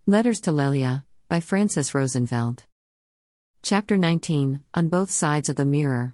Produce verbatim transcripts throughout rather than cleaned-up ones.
Letters to Lelia, by Frances Rosenfeld. Chapter nineteen, On Both Sides of the Mirror.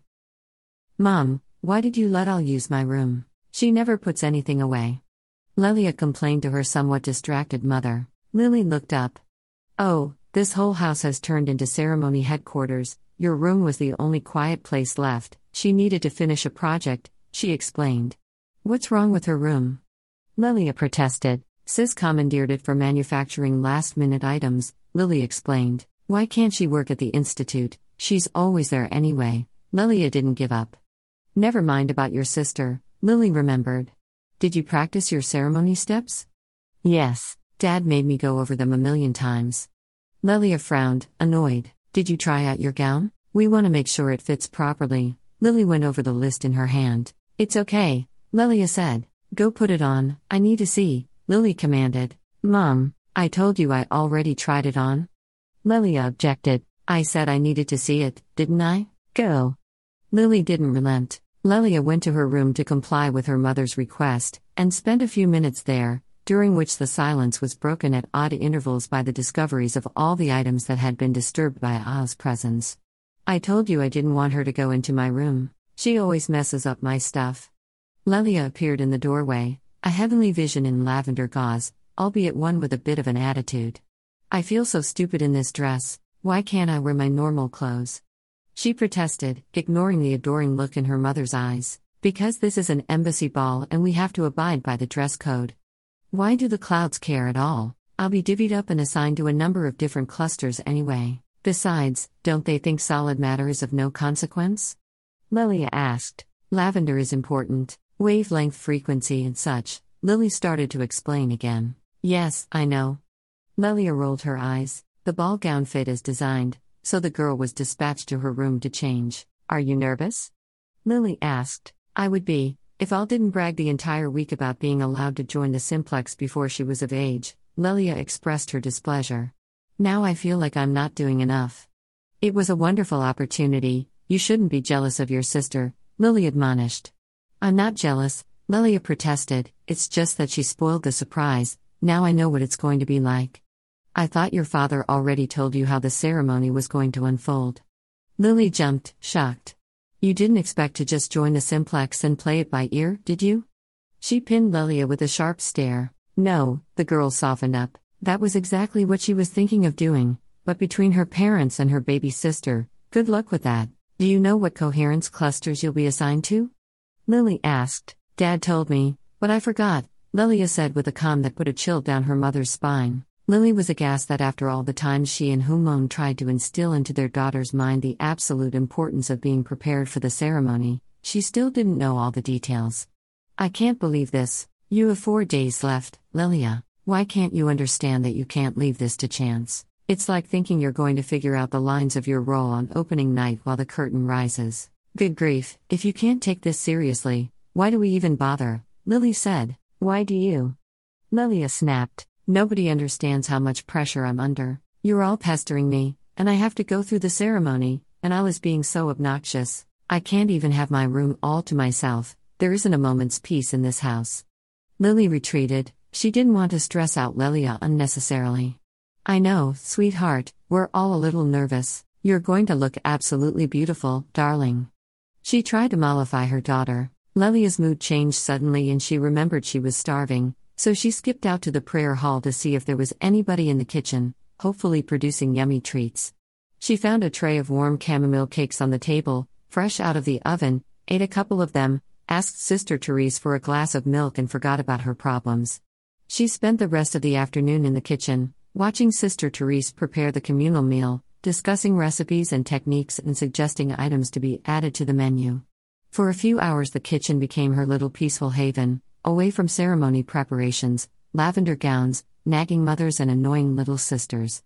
Mom, why did you let Al use my room? She never puts anything away. Lelia complained to her somewhat distracted mother. Lily looked up. Oh, this whole house has turned into ceremony headquarters. Your room was the only quiet place left. She needed to finish a project, she explained. What's wrong with her room? Lelia protested. Sis commandeered it for manufacturing last-minute items, Lily explained. Why can't she work at the institute? She's always there anyway. Lelia didn't give up. Never mind about your sister, Lily remembered. Did you practice your ceremony steps? Yes, Dad made me go over them a million times. Lelia frowned, annoyed. Did you try out your gown? We want to make sure it fits properly. Lily went over the list in her hand. It's okay, Lelia said. Go put it on, I need to see. Lily commanded. Mom, I told you I already tried it on. Lelia objected. I said I needed to see it, didn't I? Go. Lily didn't relent. Lelia went to her room to comply with her mother's request, and spent a few minutes there, during which the silence was broken at odd intervals by the discoveries of all the items that had been disturbed by Al's presence. I told you I didn't want her to go into my room. She always messes up my stuff. Lelia appeared in the doorway, a heavenly vision in lavender gauze, albeit one with a bit of an attitude. I feel so stupid in this dress, why can't I wear my normal clothes? She protested, ignoring the adoring look in her mother's eyes. Because this is an embassy ball and we have to abide by the dress code. Why do the clouds care at all? I'll be divvied up and assigned to a number of different clusters anyway. Besides, don't they think solid matter is of no consequence? Lelia asked. Lavender is important. Wavelength frequency and such. Lily started to explain again. Yes, I know. Lelia rolled her eyes. The ball gown fit as designed, so the girl was dispatched to her room to change. Are you nervous? Lily asked. I would be, if Al didn't brag the entire week about being allowed to join the simplex before she was of age. Lelia expressed her displeasure. Now I feel like I'm not doing enough. It was a wonderful opportunity. You shouldn't be jealous of your sister, Lily admonished. I'm not jealous, Lelia protested, it's just that she spoiled the surprise. Now I know what it's going to be like. I thought your father already told you how the ceremony was going to unfold. Lily jumped, shocked. You didn't expect to just join the simplex and play it by ear, did you? She pinned Lelia with a sharp stare. No, the girl softened up. That was exactly what she was thinking of doing, but between her parents and her baby sister, good luck with that. Do you know what coherence clusters you'll be assigned to? Lily asked. Dad told me, but I forgot, Lelia said with a calm that put a chill down her mother's spine. Lily was aghast that after all the times she and Humon tried to instill into their daughter's mind the absolute importance of being prepared for the ceremony, she still didn't know all the details. I can't believe this. You have four days left, Lelia. Why can't you understand that you can't leave this to chance? It's like thinking you're going to figure out the lines of your role on opening night while the curtain rises. Good grief, if you can't take this seriously, why do we even bother? Lily said. Why do you? Lelia snapped. Nobody understands how much pressure I'm under. You're all pestering me, and I have to go through the ceremony, and I was being so obnoxious. I can't even have my room all to myself. There isn't a moment's peace in this house. Lily retreated. She didn't want to stress out Lelia unnecessarily. I know, sweetheart, we're all a little nervous. You're going to look absolutely beautiful, darling. She tried to mollify her daughter. Lelia's mood changed suddenly and she remembered she was starving, so she skipped out to the prayer hall to see if there was anybody in the kitchen, hopefully producing yummy treats. She found a tray of warm chamomile cakes on the table, fresh out of the oven, ate a couple of them, asked Sister Therese for a glass of milk and forgot about her problems. She spent the rest of the afternoon in the kitchen, watching Sister Therese prepare the communal meal, discussing recipes and techniques and suggesting items to be added to the menu. For a few hours the kitchen became her little peaceful haven, away from ceremony preparations, lavender gowns, nagging mothers and annoying little sisters.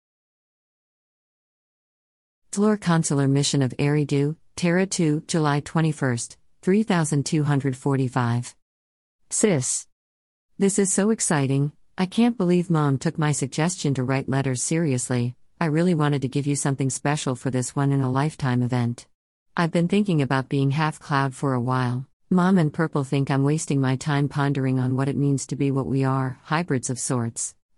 Floor Consular Mission of Eridu, Terra two, July twenty-first, three thousand two hundred forty-five. Sis. This is so exciting. I can't believe Mom took my suggestion to write letters seriously. I really wanted to give you something special for this one-in-a-lifetime event. I've been thinking about being half cloud for a while. Mom and Purple think I'm wasting my time pondering on what it means to be what we are, hybrids of sorts.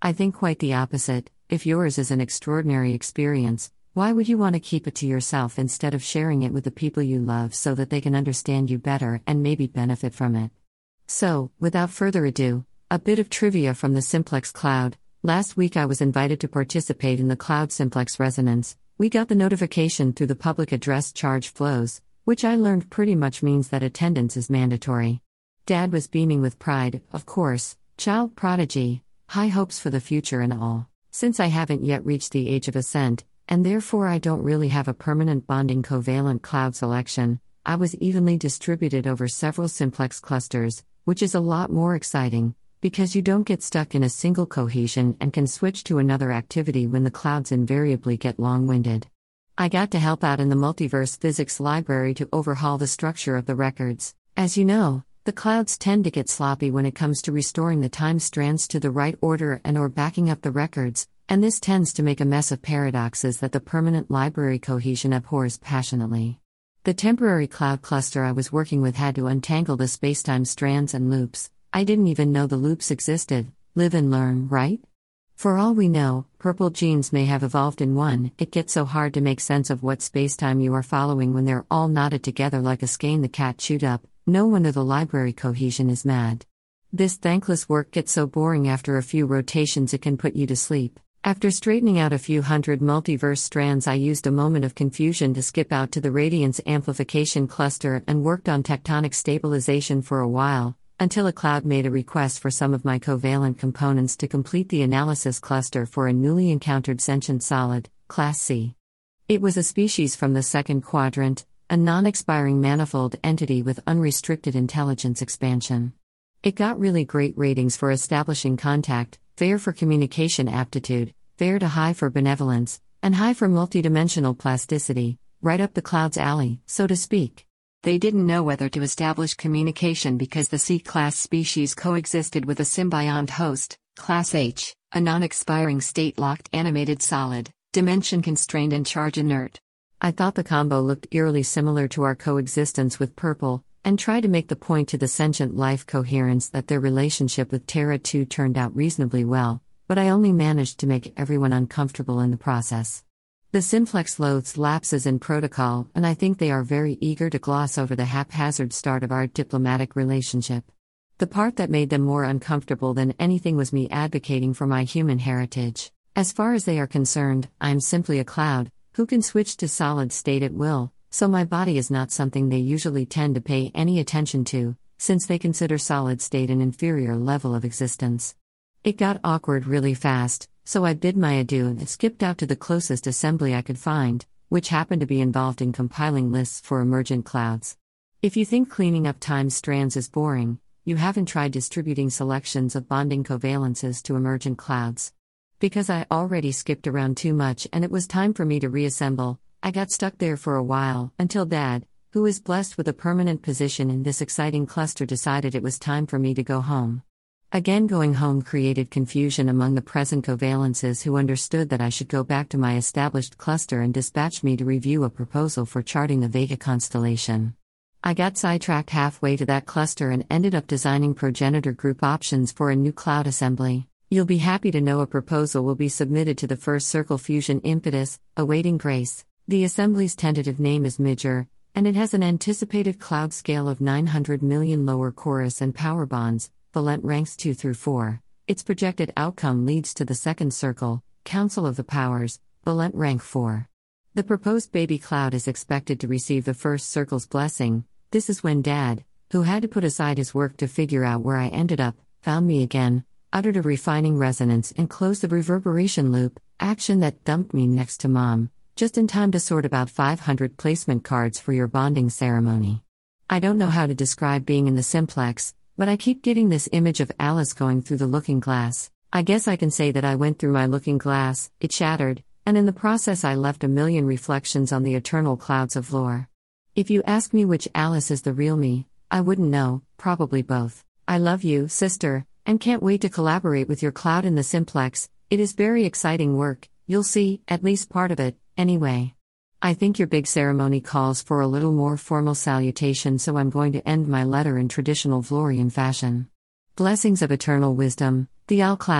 I think quite the opposite. If yours is an extraordinary experience, why would you want to keep it to yourself instead of sharing it with the people you love so that they can understand you better and maybe benefit from it? So, without further ado, a bit of trivia from the Simplex Cloud. Last week I was invited to participate in the Cloud Simplex Resonance. We got the notification through the public address charge flows, which I learned pretty much means that attendance is mandatory. Dad was beaming with pride, of course, child prodigy, high hopes for the future and all. Since I haven't yet reached the age of ascent, and therefore I don't really have a permanent bonding covalent cloud selection, I was evenly distributed over several simplex clusters, which is a lot more exciting, because you don't get stuck in a single cohesion and can switch to another activity when the clouds invariably get long-winded. I got to help out in the multiverse physics library to overhaul the structure of the records. As you know, the clouds tend to get sloppy when it comes to restoring the time strands to the right order and or backing up the records, and this tends to make a mess of paradoxes that the permanent library cohesion abhors passionately. The temporary cloud cluster I was working with had to untangle the spacetime strands and loops. I didn't even know the loops existed. Live and learn, right? For all we know, purple genes may have evolved in one. It gets so hard to make sense of what spacetime you are following when they're all knotted together like a skein the cat chewed up. No wonder the library cohesion is mad. This thankless work gets so boring after a few rotations it can put you to sleep. After straightening out a few hundred multiverse strands, I used a moment of confusion to skip out to the radiance amplification cluster and worked on tectonic stabilization for a while, until a cloud made a request for some of my covalent components to complete the analysis cluster for a newly encountered sentient solid, Class C. It was a species from the second quadrant, a non-expiring manifold entity with unrestricted intelligence expansion. It got really great ratings for establishing contact, fair for communication aptitude, fair to high for benevolence, and high for multidimensional plasticity, right up the cloud's alley, so to speak. They didn't know whether to establish communication because the C-class species coexisted with a symbiont host, Class H, a non-expiring state-locked animated solid, dimension-constrained and charge-inert. I thought the combo looked eerily similar to our coexistence with purple, and tried to make the point to the sentient life coherence that their relationship with Terra two turned out reasonably well, but I only managed to make everyone uncomfortable in the process. The Simplex loathes lapses in protocol, and I think they are very eager to gloss over the haphazard start of our diplomatic relationship. The part that made them more uncomfortable than anything was me advocating for my human heritage. As far as they are concerned, I'm simply a cloud, who can switch to solid state at will, so my body is not something they usually tend to pay any attention to, since they consider solid state an inferior level of existence. It got awkward really fast, so I bid my adieu and skipped out to the closest assembly I could find, which happened to be involved in compiling lists for emergent clouds. If you think cleaning up time strands is boring, you haven't tried distributing selections of bonding covalences to emergent clouds. Because I already skipped around too much and it was time for me to reassemble, I got stuck there for a while, until Dad, who is blessed with a permanent position in this exciting cluster, decided it was time for me to go home. Again, going home created confusion among the present covalences, who understood that I should go back to my established cluster and dispatched me to review a proposal for charting the Vega constellation. I got sidetracked halfway to that cluster and ended up designing progenitor group options for a new cloud assembly. You'll be happy to know a proposal will be submitted to the first Circle Fusion Impetus, awaiting grace. The assembly's tentative name is Midger, and it has an anticipated cloud scale of nine hundred million lower chorus and power bonds, valent ranks two through four. Its projected outcome leads to the second circle, Council of the Powers, valent rank four. The proposed baby cloud is expected to receive the first circle's blessing. This is when Dad, who had to put aside his work to figure out where I ended up, found me again, uttered a refining resonance and closed the reverberation loop, action that dumped me next to Mom, just in time to sort about five hundred placement cards for your bonding ceremony. I don't know how to describe being in the simplex, but I keep getting this image of Alice going through the looking glass. I guess I can say that I went through my looking glass, it shattered, and in the process I left a million reflections on the eternal clouds of lore. If you ask me which Alice is the real me, I wouldn't know, probably both. I love you, sister, and can't wait to collaborate with your cloud in the simplex. It is very exciting work, you'll see, at least part of it, anyway. I think your big ceremony calls for a little more formal salutation, so I'm going to end my letter in traditional Vlorian fashion. Blessings of eternal wisdom, the Owl Cloud,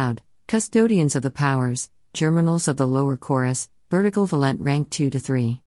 Custodians of the powers, germinals of the lower chorus, vertical valent rank two to three.